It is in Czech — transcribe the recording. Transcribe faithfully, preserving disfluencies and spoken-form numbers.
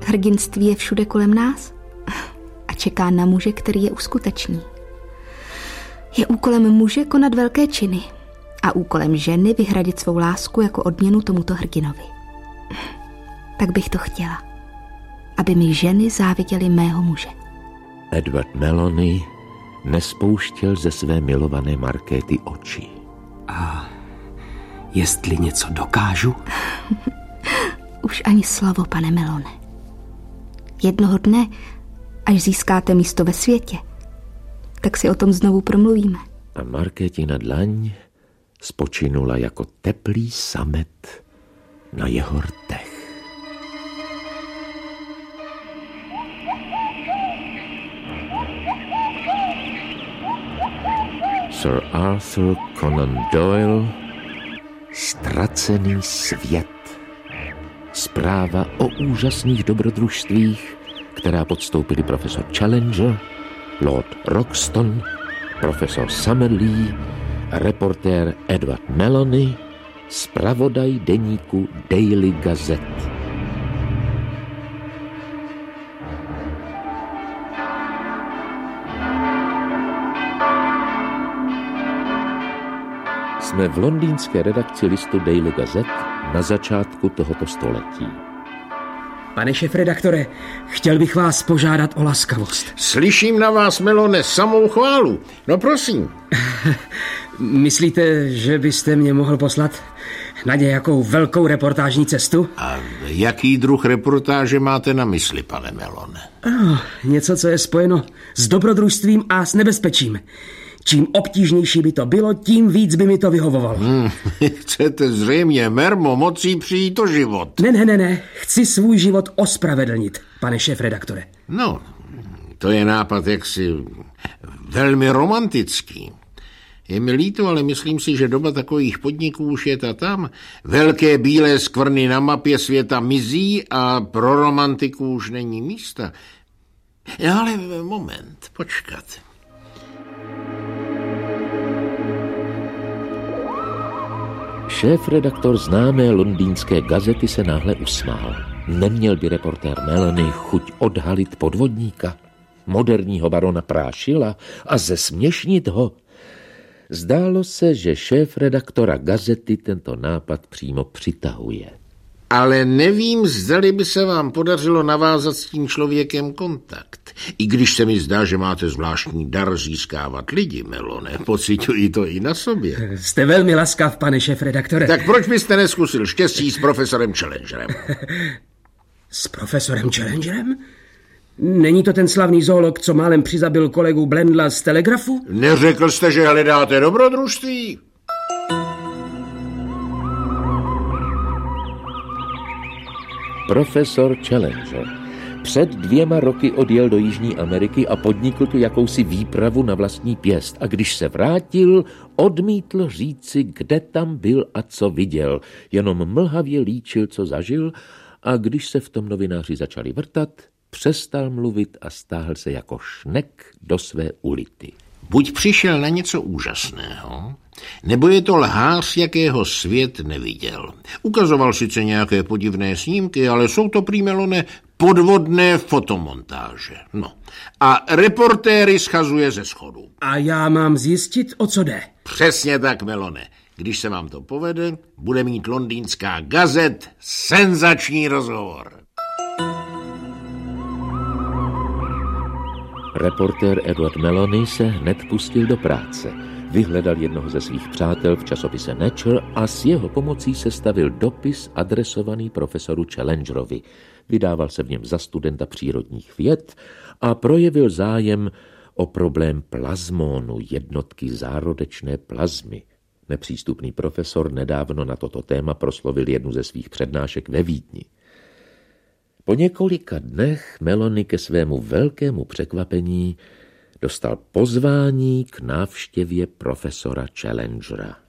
Hrdinství je všude kolem nás a čeká na muže, který je uskuteční. Je úkolem muže konat velké činy a úkolem ženy vyhradit svou lásku jako odměnu tomuto hrdinovi. Tak bych to chtěla, aby mi ženy záviděly mého muže. Edward Maloney nespouštěl ze své milované Markéty oči. A jestli něco dokážu? Už ani slovo, pane Melone. Jednoho dne, až získáte místo ve světě, tak si o tom znovu promluvíme. A Markétina dlaň spočinula jako teplý samet na jeho rtech. Sir Arthur Conan Doyle, Ztracený svět. Zpráva o úžasných dobrodružstvích, která podstoupili profesor Challenger, Lord Roxton, profesor Summerlee a reportér Edward Maloney, zpravodaj deníku Daily Gazette. Jsme v londýnské redakci listu Daily Gazette na začátku tohoto století. Pane šéfredaktore, chtěl bych vás požádat o laskavost. Slyším na vás, Melone, samou chválu. No prosím. Myslíte, že byste mě mohl poslat na nějakou velkou reportážní cestu? A jaký druh reportáže máte na mysli, pane Melone? Oh, něco, co je spojeno s dobrodružstvím a s nebezpečím. Čím obtížnější by to bylo, tím víc by mi to vyhovovalo. Hmm, chcete zřejmě mermo mocí přijít o život. Ne, ne, ne, ne. Chci svůj život ospravedlnit, pane šéfredaktore. No, to je nápad jaksi velmi romantický. Je mi líto, ale myslím si, že doba takových podniků už je ta tam. Velké bílé skvrny na mapě světa mizí a pro romantiku už není místa. No, ale moment, počkat. Šéfredaktor známé londýnské gazety se náhle usmál. Neměl by reportér Maloney chuť odhalit podvodníka, moderního barona Prášila a zesměšnit ho? Zdálo se, že šéfredaktora gazety tento nápad přímo přitahuje. Ale nevím, zdali by se vám podařilo navázat s tím člověkem kontakt. I když se mi zdá, že máte zvláštní dar získávat lidi, Melone, pociťuji to i na sobě. Jste velmi laskav, pane šéfredaktore. Tak proč byste neskusil štěstí s profesorem Challengerem? S profesorem Challengerem? Není to ten slavný zoolog, co málem přizabil kolegu Blendla z Telegrafu? Neřekl jste, že hledáte dobrodružství? Profesor Challenger před dvěma roky odjel do Jižní Ameriky a podnikl tu jakousi výpravu na vlastní pěst. A když se vrátil, odmítl říci, kde tam byl a co viděl. Jenom mlhavě líčil, co zažil, a když se v tom novináři začali vrtat, přestal mluvit a stáhl se jako šnek do své ulity. Buď přišel na něco úžasného, nebo je to lhář, jakého svět neviděl. Ukazoval sice nějaké podivné snímky, ale jsou to prý, Melone, podvodné fotomontáže. No. A reportéry schazuje ze schodu. A já mám zjistit, o co jde. Přesně tak, Melone. Když se vám to povede, bude mít londýnská gazet senzační rozhovor. Reportér Edward Maloney se hned pustil do práce. Vyhledal jednoho ze svých přátel v časopise Nature a s jeho pomocí sestavil dopis adresovaný profesoru Challengerovi. Vydával se v něm za studenta přírodních věd a projevil zájem o problém plazmónu, jednotky zárodečné plazmy. Nepřístupný profesor nedávno na toto téma proslovil jednu ze svých přednášek ve Vídni. Po několika dnech Maloney ke svému velkému překvapení dostal pozvání k návštěvě profesora Challengera.